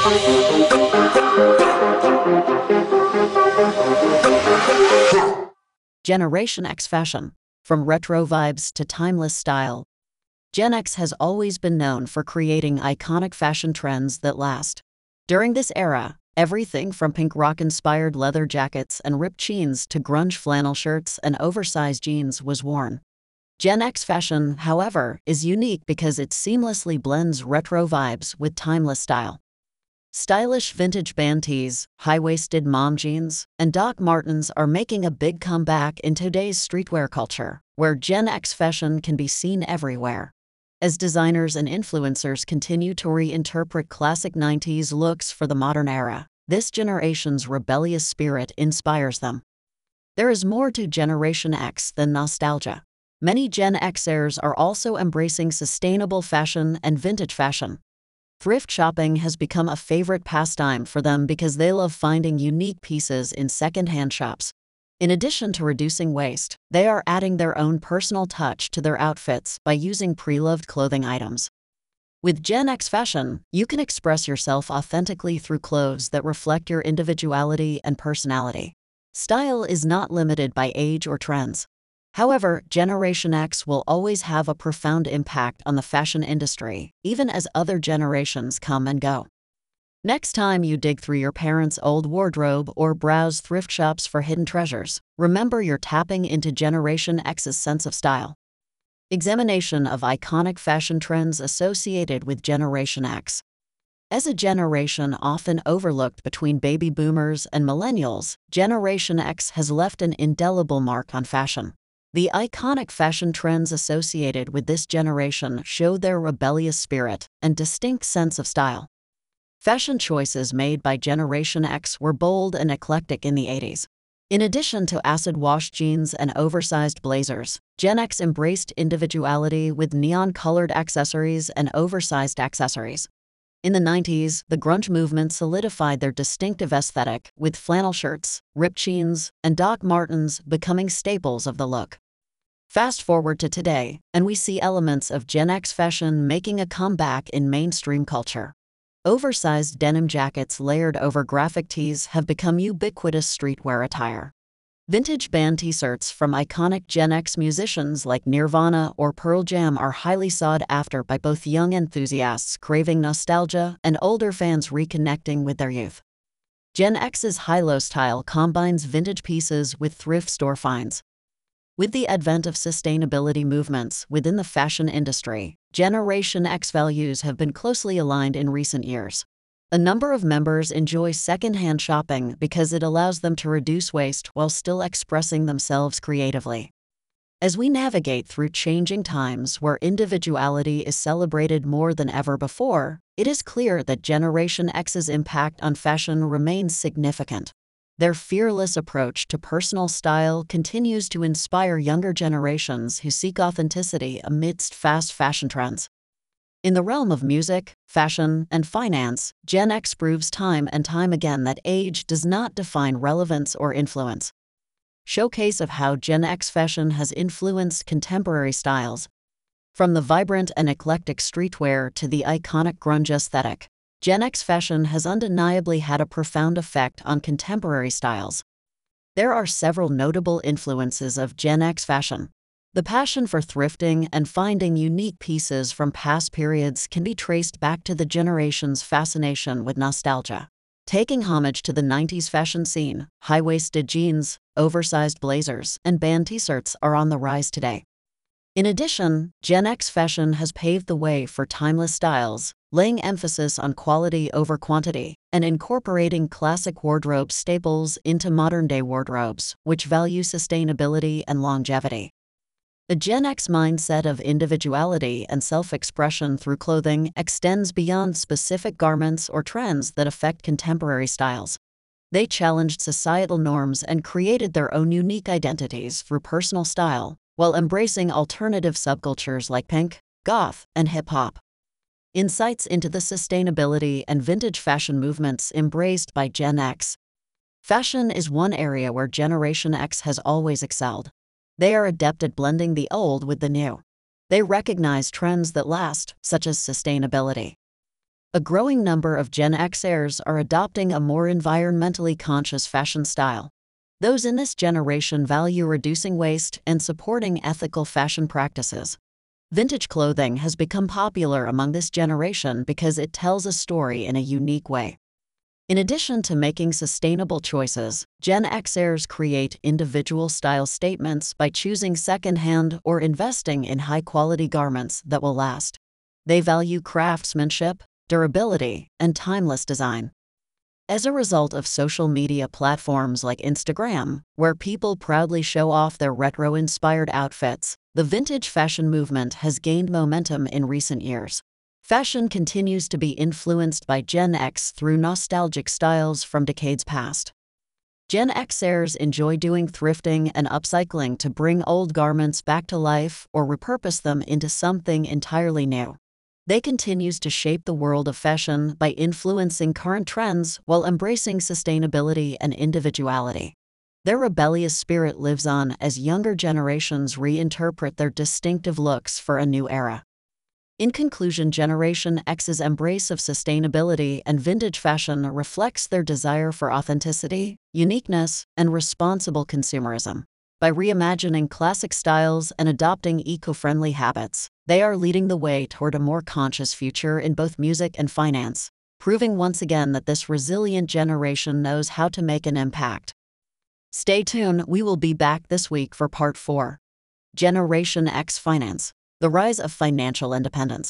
Generation X fashion. From retro vibes to timeless style, Gen X has always been known for creating iconic fashion trends that last. During this era, everything from pink rock-inspired leather jackets and ripped jeans to grunge flannel shirts and oversized jeans was worn. Gen X fashion, however, is unique because it seamlessly blends retro vibes with timeless style. Stylish vintage band tees, high-waisted mom jeans, and Doc Martens are making a big comeback in today's streetwear culture, where Gen X fashion can be seen everywhere. As designers and influencers continue to reinterpret classic 90s looks for the modern era, this generation's rebellious spirit inspires them. There is more to Generation X than nostalgia. Many Gen Xers are also embracing sustainable fashion and vintage fashion. Thrift shopping has become a favorite pastime for them because they love finding unique pieces in second-hand shops. In addition to reducing waste, they are adding their own personal touch to their outfits by using pre-loved clothing items. With Gen X fashion, you can express yourself authentically through clothes that reflect your individuality and personality. Style is not limited by age or trends. However, Generation X will always have a profound impact on the fashion industry, even as other generations come and go. Next time you dig through your parents' old wardrobe or browse thrift shops for hidden treasures, remember you're tapping into Generation X's sense of style. Examination of iconic fashion trends associated with Generation X. As a generation often overlooked between baby boomers and millennials, Generation X has left an indelible mark on fashion. The iconic fashion trends associated with this generation show their rebellious spirit and distinct sense of style. Fashion choices made by Generation X were bold and eclectic in the 80s. In addition to acid-wash jeans and oversized blazers, Gen X embraced individuality with neon-colored accessories and oversized accessories. In the 90s, the grunge movement solidified their distinctive aesthetic, with flannel shirts, ripped jeans, and Doc Martens becoming staples of the look. Fast forward to today, and we see elements of Gen X fashion making a comeback in mainstream culture. Oversized denim jackets layered over graphic tees have become ubiquitous streetwear attire. Vintage band t-shirts from iconic Gen X musicians like Nirvana or Pearl Jam are highly sought after by both young enthusiasts craving nostalgia and older fans reconnecting with their youth. Gen X's high-low style combines vintage pieces with thrift store finds. With the advent of sustainability movements within the fashion industry, Generation X values have been closely aligned in recent years. A number of members enjoy second-hand shopping because it allows them to reduce waste while still expressing themselves creatively. As we navigate through changing times where individuality is celebrated more than ever before, it is clear that Generation X's impact on fashion remains significant. Their fearless approach to personal style continues to inspire younger generations who seek authenticity amidst fast fashion trends. In the realm of music, fashion, and finance, Gen X proves time and time again that age does not define relevance or influence. Showcase of how Gen X fashion has influenced contemporary styles. From the vibrant and eclectic streetwear to the iconic grunge aesthetic, Gen X fashion has undeniably had a profound effect on contemporary styles. There are several notable influences of Gen X fashion. The passion for thrifting and finding unique pieces from past periods can be traced back to the generation's fascination with nostalgia. Taking homage to the 90s fashion scene, high-waisted jeans, oversized blazers, and band t-shirts are on the rise today. In addition, Gen X fashion has paved the way for timeless styles, laying emphasis on quality over quantity, and incorporating classic wardrobe staples into modern-day wardrobes, which value sustainability and longevity. The Gen X mindset of individuality and self-expression through clothing extends beyond specific garments or trends that affect contemporary styles. They challenged societal norms and created their own unique identities through personal style, while embracing alternative subcultures like punk, goth, and hip-hop. Insights into the sustainability and vintage fashion movements embraced by Gen X. Fashion is one area where Generation X has always excelled. They are adept at blending the old with the new. They recognize trends that last, such as sustainability. A growing number of Gen Xers are adopting a more environmentally conscious fashion style. Those in this generation value reducing waste and supporting ethical fashion practices. Vintage clothing has become popular among this generation because it tells a story in a unique way. In addition to making sustainable choices, Gen Xers create individual style statements by choosing secondhand or investing in high-quality garments that will last. They value craftsmanship, durability, and timeless design. As a result of social media platforms like Instagram, where people proudly show off their retro-inspired outfits, the vintage fashion movement has gained momentum in recent years. Fashion continues to be influenced by Gen X through nostalgic styles from decades past. Gen Xers enjoy doing thrifting and upcycling to bring old garments back to life or repurpose them into something entirely new. They continue to shape the world of fashion by influencing current trends while embracing sustainability and individuality. Their rebellious spirit lives on as younger generations reinterpret their distinctive looks for a new era. In conclusion, Generation X's embrace of sustainability and vintage fashion reflects their desire for authenticity, uniqueness, and responsible consumerism. By reimagining classic styles and adopting eco-friendly habits, they are leading the way toward a more conscious future in both music and finance, proving once again that this resilient generation knows how to make an impact. Stay tuned, we will be back this week for Part 4. Generation X Finance: The Rise of Financial Independence.